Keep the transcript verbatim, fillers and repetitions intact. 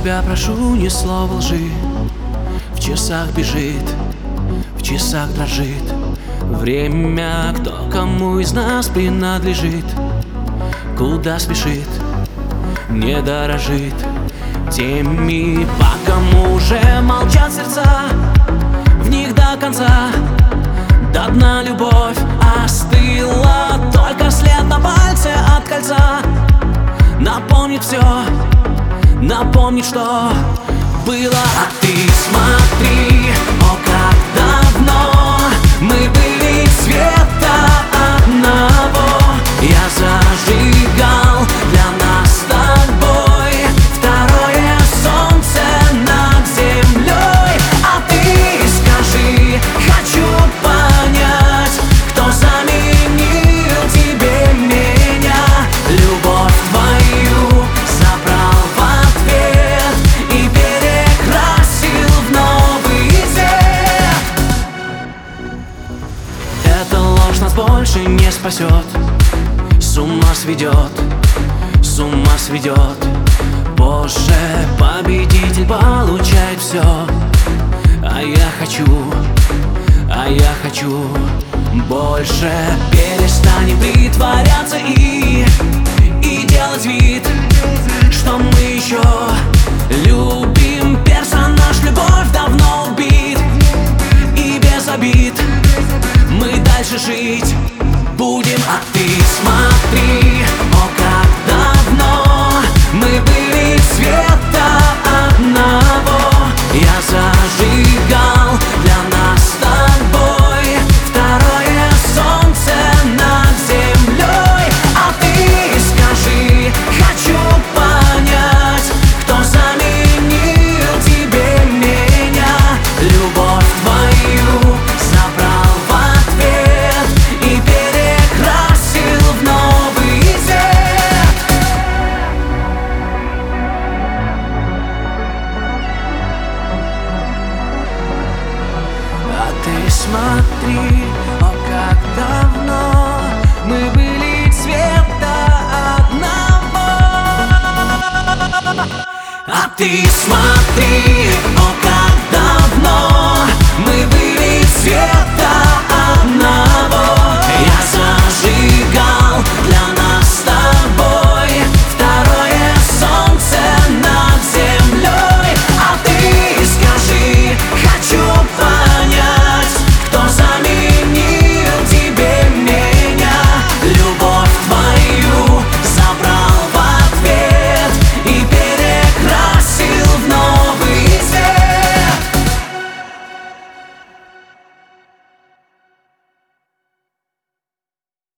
тебя прошу, ни слова лжи. В часах бежит, в часах дрожит время, кто кому из нас принадлежит. Куда спешит, не дорожит теми, по кому уже молчат сердца. В них до конца, до дна любовь остыла, только след на пальце от кольца напомнит все, напомнит, что было. А ты смотри, о, как давно мы были цвета одного. Я зажигал для нас с тобой второе солнце над землей. А ты скажи, хочу понять, кто заменил тебе меня. Любовь твою забрал в ответ и перекрасил в новый цвет. Эта ложь нас больше не спасет, с ума сведет, с ума сведет. Позже победитель получает все. А я хочу, а я хочу больше. Перестанем притворяться и, и делать вид, что мы еще любим. Персонаж любовь давно убит, и без обид мы дальше жить будем. А ты смотри, о, как давно мы были цвета одного. Я зажигал для нас с тобой второе солнце над землей. А ты скажи, хочу понять, кто заменил тебе меня. Любовь твою забрал в ответ и перекрасил в новый цвет. А ты смотри, о, как давно мы были цвета одного. А ты смотри, о, как